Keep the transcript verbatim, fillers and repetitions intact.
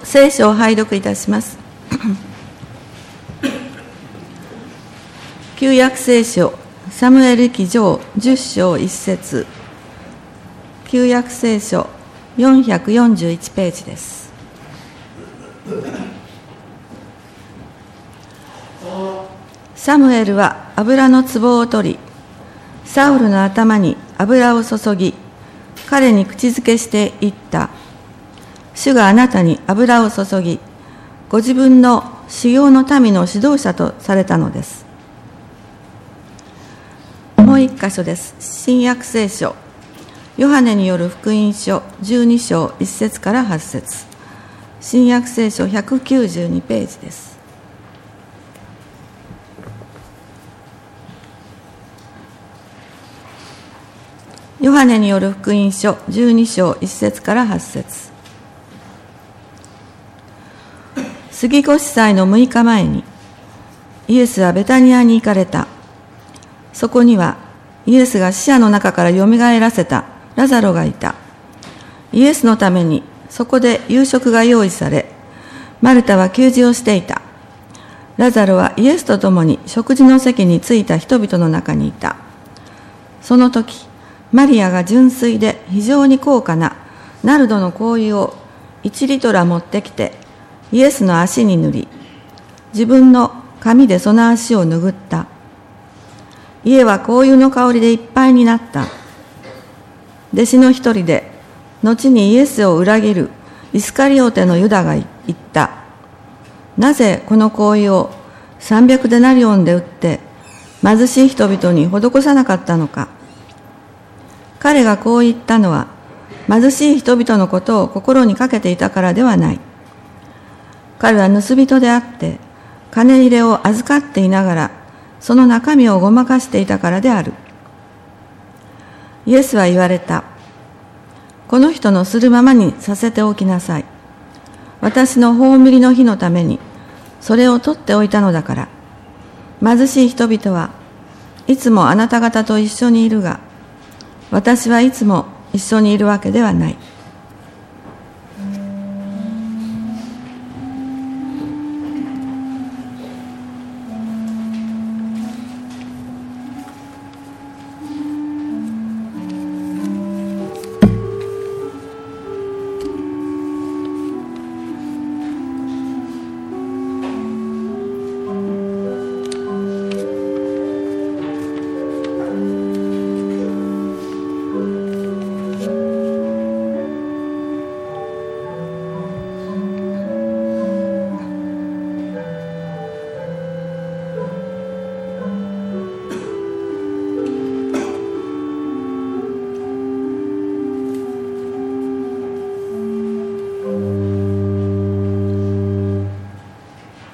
聖書を拝読いたします。旧約聖書サムエル記上じゅっ章いち節、旧約聖書よんひゃくよんじゅういちページです。サムエルは油の壺を取り、サウルの頭に油を注ぎ、彼に口づけして言った。主があなたに油を注ぎ、ご自分の修行の民の指導者とされたのです。もう一箇所です。新約聖書ヨハネによる福音書じゅうに章いち節からはち節、新約聖書ひゃくきゅうじゅうにページです。ヨハネによる福音書じゅうに章いち節からはち節。杉越祭のむいかまえにイエスはベタニアに行かれた。そこにはイエスが死者の中からよみがえらせたラザロがいた。イエスのためにそこで夕食が用意され、マルタは給仕をしていた。ラザロはイエスと共に食事の席に着いた人々の中にいた。その時マリアが純粋で非常に高価なナルドの香油をいちリトラ持ってきてイエスの足に塗り、自分の髪でその足を拭った。家は香油の香りでいっぱいになった。弟子の一人で後にイエスを裏切るイスカリオテのユダが言った。なぜこの香油をさんびゃくデナリオンで売って貧しい人々に施さなかったのか。彼がこう言ったのは貧しい人々のことを心にかけていたからではない。彼は盗人であって金入れを預かっていながらその中身をごまかしていたからである。イエスは言われた。この人のするままにさせておきなさい。私の葬りの日のためにそれを取っておいたのだから。貧しい人々はいつもあなた方と一緒にいるが、私はいつも一緒にいるわけではない。